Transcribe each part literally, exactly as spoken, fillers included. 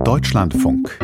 Deutschlandfunk.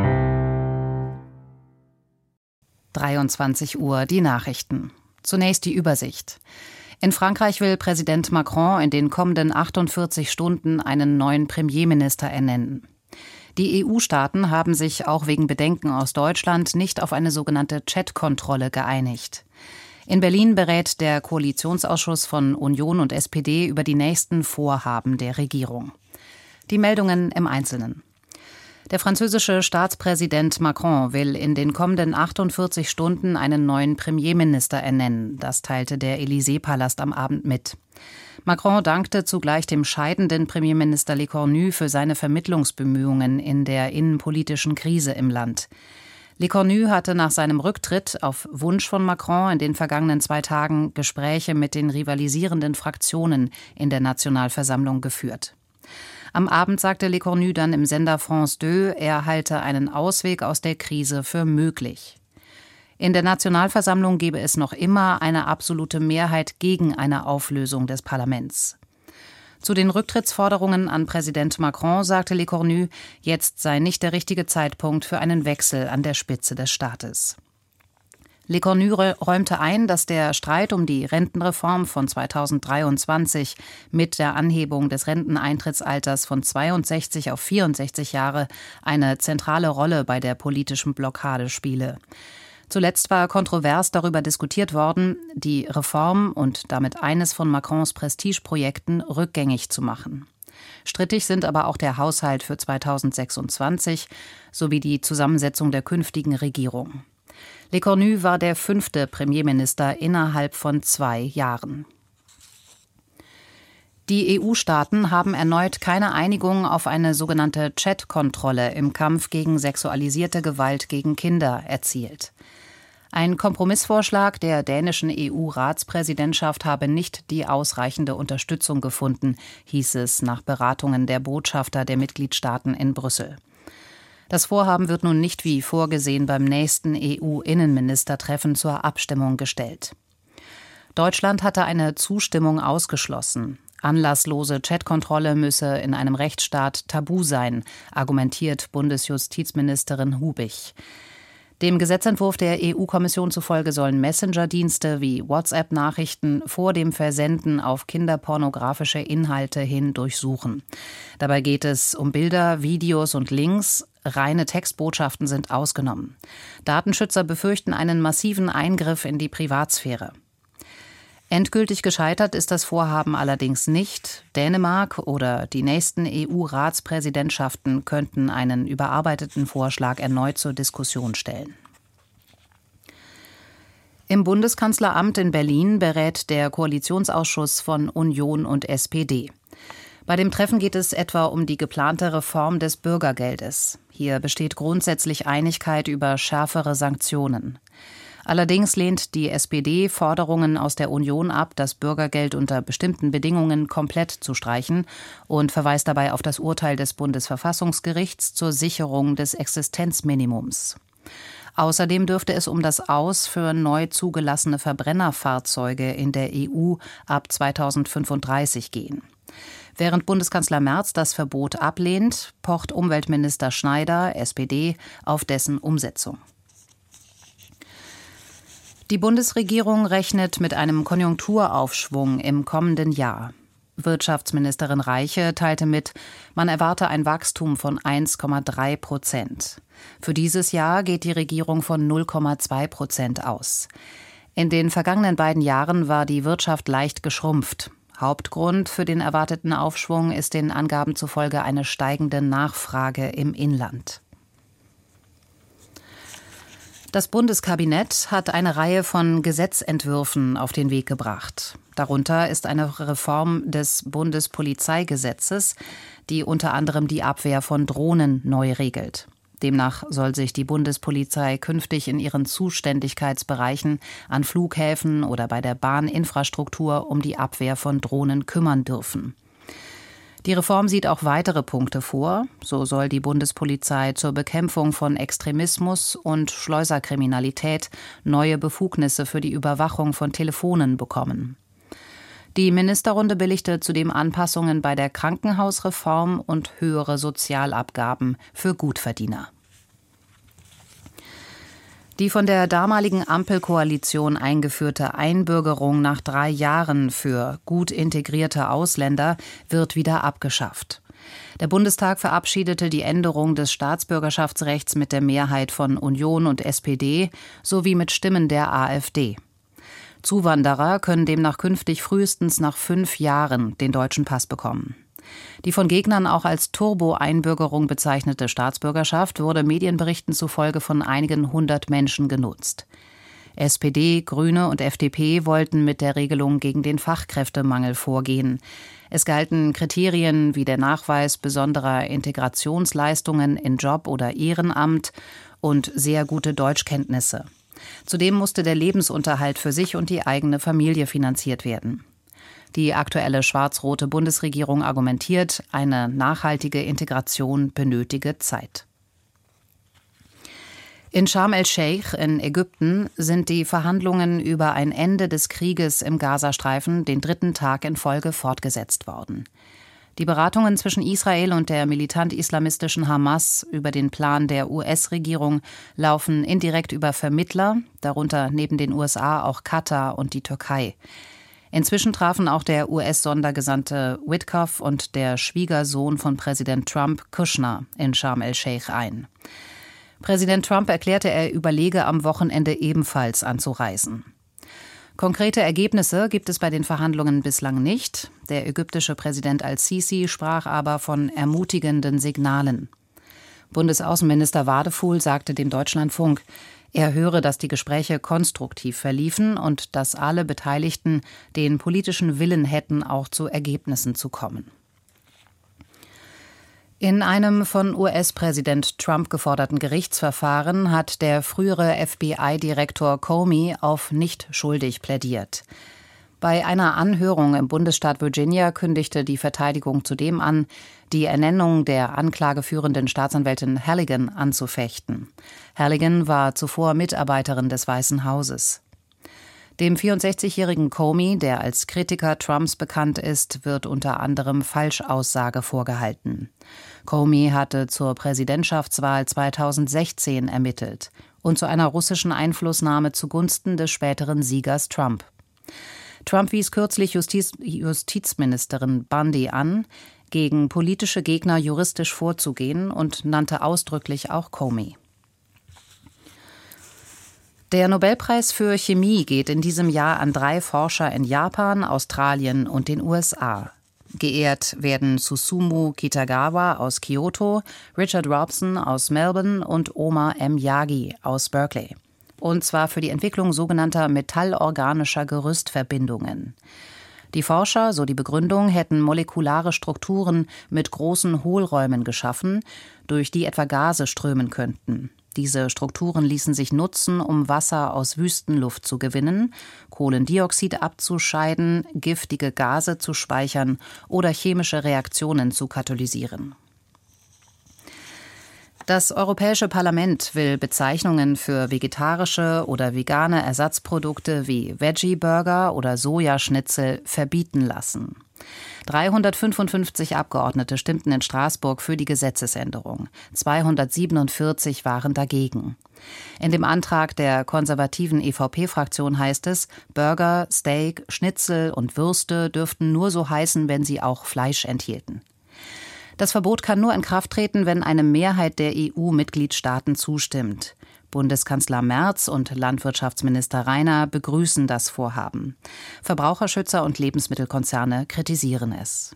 dreiundzwanzig Uhr, die Nachrichten. Zunächst die Übersicht. In Frankreich will Präsident Macron in den kommenden achtundvierzig Stunden einen neuen Premierminister ernennen. Die E U-Staaten haben sich auch wegen Bedenken aus Deutschland nicht auf eine sogenannte Chat-Kontrolle geeinigt. In Berlin berät der Koalitionsausschuss von Union und S P D über die nächsten Vorhaben der Regierung. Die Meldungen im Einzelnen. Der französische Staatspräsident Macron will in den kommenden achtundvierzig Stunden einen neuen Premierminister ernennen. Das teilte der Élysée-Palast am Abend mit. Macron dankte zugleich dem scheidenden Premierminister Lecornu für seine Vermittlungsbemühungen in der innenpolitischen Krise im Land. Lecornu hatte nach seinem Rücktritt auf Wunsch von Macron in den vergangenen zwei Tagen Gespräche mit den rivalisierenden Fraktionen in der Nationalversammlung geführt. Am Abend sagte Lecornu dann im Sender France zwei, er halte einen Ausweg aus der Krise für möglich. In der Nationalversammlung gebe es noch immer eine absolute Mehrheit gegen eine Auflösung des Parlaments. Zu den Rücktrittsforderungen an Präsident Macron sagte Lecornu, jetzt sei nicht der richtige Zeitpunkt für einen Wechsel an der Spitze des Staates. Lecornu räumte ein, dass der Streit um die Rentenreform von zweitausenddreiundzwanzig mit der Anhebung des Renteneintrittsalters von zweiundsechzig auf vierundsechzig Jahre eine zentrale Rolle bei der politischen Blockade spiele. Zuletzt war kontrovers darüber diskutiert worden, die Reform und damit eines von Macrons Prestigeprojekten rückgängig zu machen. Strittig sind aber auch der Haushalt für zweitausendsechsundzwanzig sowie die Zusammensetzung der künftigen Regierung. Lecornu war der fünfte Premierminister innerhalb von zwei Jahren. Die E U-Staaten haben erneut keine Einigung auf eine sogenannte Chat-Kontrolle im Kampf gegen sexualisierte Gewalt gegen Kinder erzielt. Ein Kompromissvorschlag der dänischen E U-Ratspräsidentschaft habe nicht die ausreichende Unterstützung gefunden, hieß es nach Beratungen der Botschafter der Mitgliedstaaten in Brüssel. Das Vorhaben wird nun nicht wie vorgesehen beim nächsten E U-Innenministertreffen zur Abstimmung gestellt. Deutschland hatte eine Zustimmung ausgeschlossen. Anlasslose Chatkontrolle müsse in einem Rechtsstaat tabu sein, argumentiert Bundesjustizministerin Hubich. Dem Gesetzentwurf der E U-Kommission zufolge sollen Messenger-Dienste wie WhatsApp-Nachrichten vor dem Versenden auf kinderpornografische Inhalte hin durchsuchen. Dabei geht es um Bilder, Videos und Links. Reine Textbotschaften sind ausgenommen. Datenschützer befürchten einen massiven Eingriff in die Privatsphäre. Endgültig gescheitert ist das Vorhaben allerdings nicht. Dänemark oder die nächsten E U-Ratspräsidentschaften könnten einen überarbeiteten Vorschlag erneut zur Diskussion stellen. Im Bundeskanzleramt in Berlin berät der Koalitionsausschuss von Union und S P D. Bei dem Treffen geht es etwa um die geplante Reform des Bürgergeldes. Hier besteht grundsätzlich Einigkeit über schärfere Sanktionen. Allerdings lehnt die S P D Forderungen aus der Union ab, das Bürgergeld unter bestimmten Bedingungen komplett zu streichen und verweist dabei auf das Urteil des Bundesverfassungsgerichts zur Sicherung des Existenzminimums. Außerdem dürfte es um das Aus für neu zugelassene Verbrennerfahrzeuge in der E U ab zweitausendfünfunddreißig gehen. Während Bundeskanzler Merz das Verbot ablehnt, pocht Umweltminister Schneider, S P D, auf dessen Umsetzung. Die Bundesregierung rechnet mit einem Konjunkturaufschwung im kommenden Jahr. Wirtschaftsministerin Reiche teilte mit, man erwarte ein Wachstum von eins Komma drei Prozent. Für dieses Jahr geht die Regierung von null Komma zwei Prozent aus. In den vergangenen beiden Jahren war die Wirtschaft leicht geschrumpft. Hauptgrund für den erwarteten Aufschwung ist den Angaben zufolge eine steigende Nachfrage im Inland. Das Bundeskabinett hat eine Reihe von Gesetzentwürfen auf den Weg gebracht. Darunter ist eine Reform des Bundespolizeigesetzes, die unter anderem die Abwehr von Drohnen neu regelt. Demnach soll sich die Bundespolizei künftig in ihren Zuständigkeitsbereichen an Flughäfen oder bei der Bahninfrastruktur um die Abwehr von Drohnen kümmern dürfen. Die Reform sieht auch weitere Punkte vor. So soll die Bundespolizei zur Bekämpfung von Extremismus und Schleuserkriminalität neue Befugnisse für die Überwachung von Telefonen bekommen. Die Ministerrunde billigte zudem Anpassungen bei der Krankenhausreform und höhere Sozialabgaben für Gutverdiener. Die von der damaligen Ampelkoalition eingeführte Einbürgerung nach drei Jahren für gut integrierte Ausländer wird wieder abgeschafft. Der Bundestag verabschiedete die Änderung des Staatsbürgerschaftsrechts mit der Mehrheit von Union und S P D sowie mit Stimmen der AfD. Zuwanderer können demnach künftig frühestens nach fünf Jahren den deutschen Pass bekommen. Die von Gegnern auch als Turbo-Einbürgerung bezeichnete Staatsbürgerschaft wurde Medienberichten zufolge von einigen hundert Menschen genutzt. S P D, Grüne und F D P wollten mit der Regelung gegen den Fachkräftemangel vorgehen. Es galten Kriterien wie der Nachweis besonderer Integrationsleistungen in Job oder Ehrenamt und sehr gute Deutschkenntnisse. Zudem musste der Lebensunterhalt für sich und die eigene Familie finanziert werden. Die aktuelle schwarz-rote Bundesregierung argumentiert, eine nachhaltige Integration benötige Zeit. In Sharm el-Sheikh in Ägypten sind die Verhandlungen über ein Ende des Krieges im Gazastreifen den dritten Tag in Folge fortgesetzt worden. Die Beratungen zwischen Israel und der militant-islamistischen Hamas über den Plan der U S-Regierung laufen indirekt über Vermittler, darunter neben den U S A auch Katar und die Türkei. Inzwischen trafen auch der U S-Sondergesandte Witkoff und der Schwiegersohn von Präsident Trump, Kushner, in Sharm el-Sheikh ein. Präsident Trump erklärte, er überlege, am Wochenende ebenfalls anzureisen. Konkrete Ergebnisse gibt es bei den Verhandlungen bislang nicht. Der ägyptische Präsident al-Sisi sprach aber von ermutigenden Signalen. Bundesaußenminister Wadefuhl sagte dem Deutschlandfunk, er höre, dass die Gespräche konstruktiv verliefen und dass alle Beteiligten den politischen Willen hätten, auch zu Ergebnissen zu kommen. In einem von U S-Präsident Trump geforderten Gerichtsverfahren hat der frühere F B I-Direktor Comey auf nicht schuldig plädiert. Bei einer Anhörung im Bundesstaat Virginia kündigte die Verteidigung zudem an, die Ernennung der anklageführenden Staatsanwältin Halligan anzufechten. Halligan war zuvor Mitarbeiterin des Weißen Hauses. Dem vierundsechzigjährigen Comey, der als Kritiker Trumps bekannt ist, wird unter anderem Falschaussage vorgehalten. Comey hatte zur Präsidentschaftswahl zweitausendsechzehn ermittelt und zu einer russischen Einflussnahme zugunsten des späteren Siegers Trump. Trump wies kürzlich Justiz- Justizministerin Bundy an, gegen politische Gegner juristisch vorzugehen und nannte ausdrücklich auch Comey. Der Nobelpreis für Chemie geht in diesem Jahr an drei Forscher in Japan, Australien und den U S A. Geehrt werden Susumu Kitagawa aus Kyoto, Richard Robson aus Melbourne und Omar M. Yagi aus Berkeley. Und zwar für die Entwicklung sogenannter metallorganischer Gerüstverbindungen. Die Forscher, so die Begründung, hätten molekulare Strukturen mit großen Hohlräumen geschaffen, durch die etwa Gase strömen könnten. Diese Strukturen ließen sich nutzen, um Wasser aus Wüstenluft zu gewinnen, Kohlendioxid abzuscheiden, giftige Gase zu speichern oder chemische Reaktionen zu katalysieren. Das Europäische Parlament will Bezeichnungen für vegetarische oder vegane Ersatzprodukte wie Veggie-Burger oder Sojaschnitzel verbieten lassen. dreihundertfünfundfünfzig Abgeordnete stimmten in Straßburg für die Gesetzesänderung. zweihundertsiebenundvierzig waren dagegen. In dem Antrag der konservativen E V P-Fraktion heißt es, Burger, Steak, Schnitzel und Würste dürften nur so heißen, wenn sie auch Fleisch enthielten. Das Verbot kann nur in Kraft treten, wenn eine Mehrheit der E U-Mitgliedstaaten zustimmt. Bundeskanzler Merz und Landwirtschaftsminister Rainer begrüßen das Vorhaben. Verbraucherschützer und Lebensmittelkonzerne kritisieren es.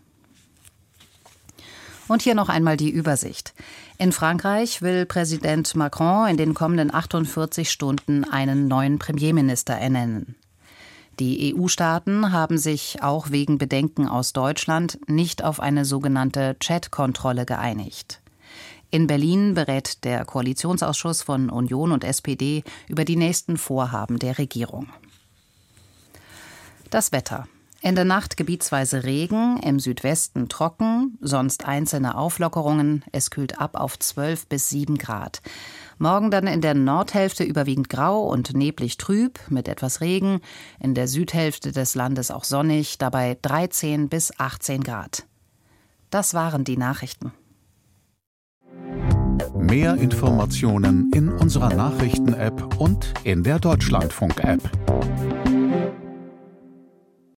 Und hier noch einmal die Übersicht. In Frankreich will Präsident Macron in den kommenden achtundvierzig Stunden einen neuen Premierminister ernennen. Die E U-Staaten haben sich auch wegen Bedenken aus Deutschland nicht auf eine sogenannte Chat-Kontrolle geeinigt. In Berlin berät der Koalitionsausschuss von Union und S P D über die nächsten Vorhaben der Regierung. Das Wetter. In der Nacht gebietsweise Regen, im Südwesten trocken, sonst einzelne Auflockerungen. Es kühlt ab auf zwölf bis sieben Grad. Morgen dann in der Nordhälfte überwiegend grau und neblig trüb mit etwas Regen. In der Südhälfte des Landes auch sonnig, dabei dreizehn bis achtzehn Grad. Das waren die Nachrichten. Mehr Informationen in unserer Nachrichten-App und in der Deutschlandfunk-App.